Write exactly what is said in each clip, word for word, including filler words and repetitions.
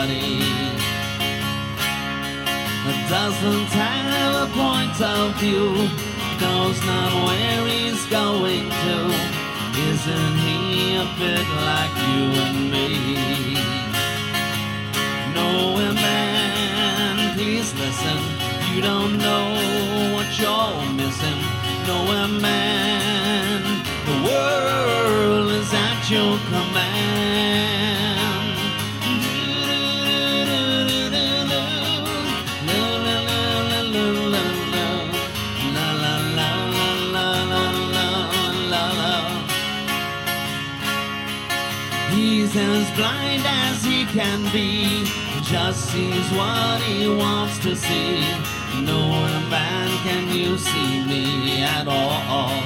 nobody. Doesn't have a point of view, knows not where he's going to. Isn't he a bit like you and me? No, man, please listen. You don't know what you're missing. No, man, the world is at your command. He's as blind as he can be, just sees what he wants to see. No man can you see me at all.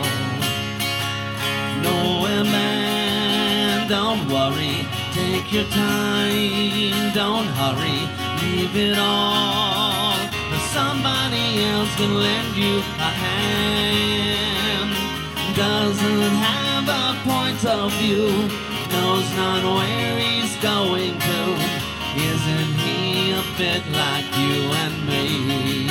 No man, don't worry, take your time, don't hurry, leave it all. Somebody else can lend you a hand. Doesn't have a point of view, knows not where he's going to. Isn't he a bit like you and me?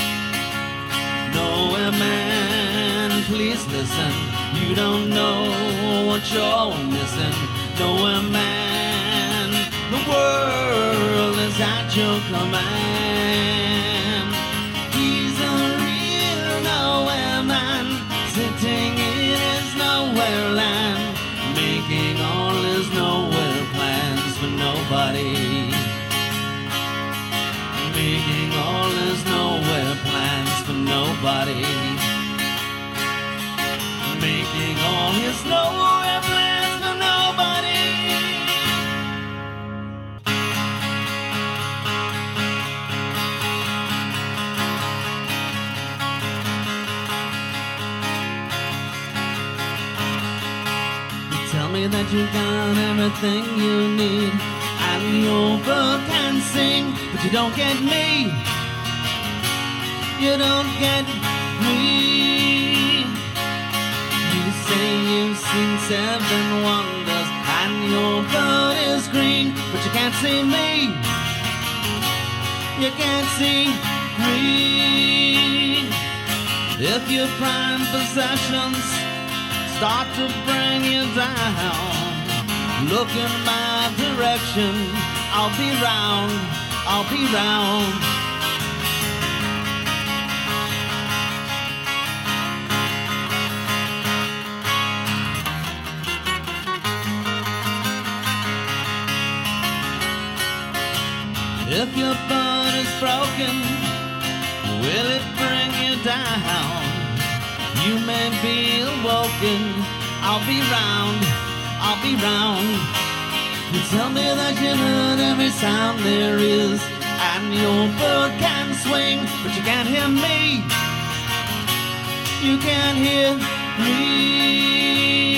No, man, please listen. You don't know what you're missing. No, man, the world is at your command. He's a real nowhere man, sitting in his nowhere land, making all his nowhere plans for nobody. Making all his nowhere plans for nobody. Making all his nowhere plans for nobody. Tell me that you got everything you need, and your bird can sing, but you don't get me. You don't get me. You say you've seen seven wonders, and your bird is green, but you can't see me. You can't see me. If your prime possessions start to bring you down, look in my direction, I'll be round, I'll be round. If your bud is broken, will it bring you down? You may be awoken, I'll be round, I'll be round. You tell me that you heard every sound there is, and your bird can swing, but you can't hear me. You can't hear me.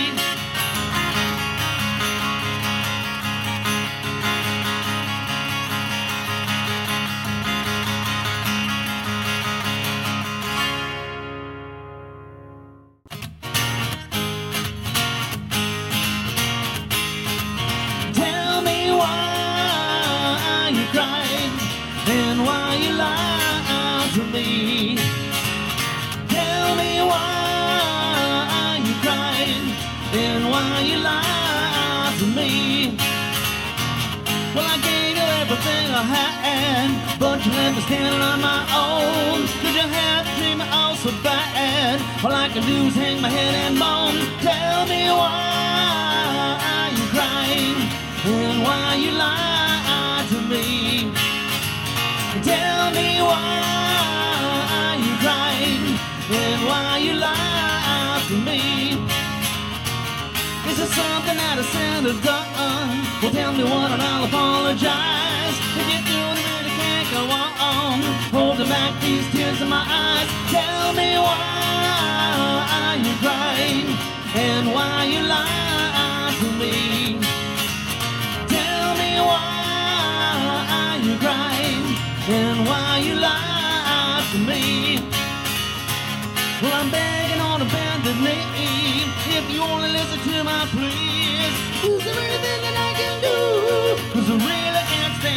But you left me standing on my own. Did you have to treat me all so bad? All I can do is hang my head and moan. Tell me why are you crying, and why you lie to me? Tell me why are you crying, and why you lie to me? Is there something that I said or done? Well, tell me what and I'll apologize. If you do it, really can't go on holding back these tears in my eyes. Tell me why are you crying, and why you lie to me? Tell me why are you crying, and why you lie to me? Well, I'm begging on a bended knee, if you only listen to my pleas. Is there anything that I can do? 'Cause I really can't stand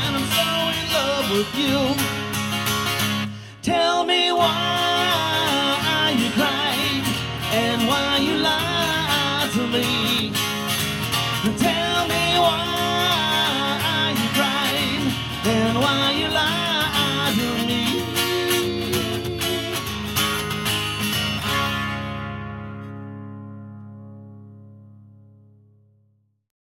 with you. Tell me why